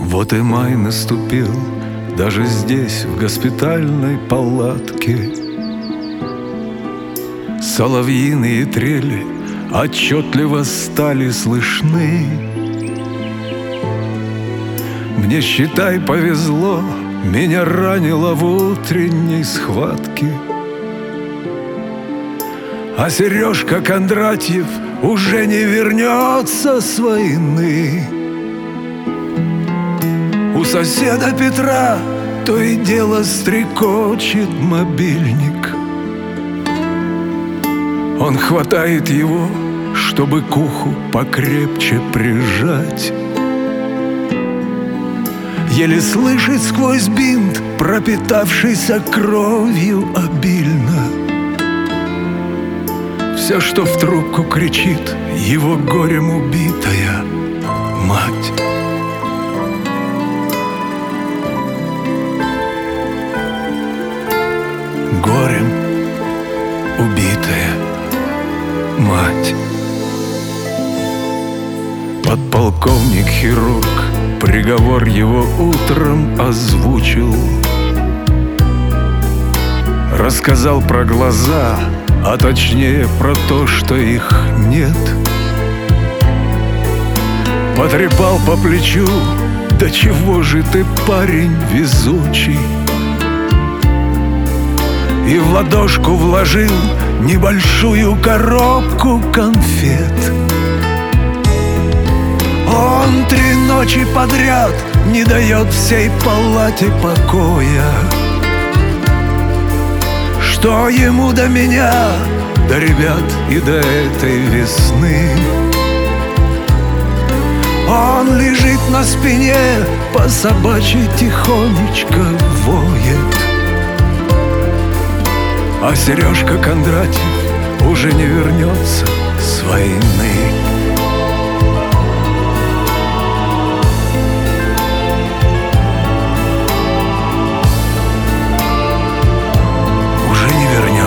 Вот и май наступил, даже здесь, в госпитальной палатке. Соловьиные трели отчетливо стали слышны. Мне, считай, повезло, меня ранило в утренней схватке. А Сережка Кондратьев уже не вернется с войны. У соседа Петра то и дело стрекочет мобильник. Он хватает его, чтобы к уху покрепче прижать. Еле слышит сквозь бинт, пропитавшийся кровью обильно. Все, что в трубку кричит его горем убитая мать. Горем убитая мать. Подполковник-хирург приговор его утром озвучил. Рассказал про глаза, а точнее про то, что их нет. Потрепал по плечу: да чего же ты, парень, везучий. И в ладошку вложил небольшую коробку конфет. Он 3 ночи подряд не дает всей палате покоя. Что ему до меня, до ребят и до этой весны? Он лежит на спине, по собачьи тихонечко воет. А Сережка Кондратьев уже не вернется с войны.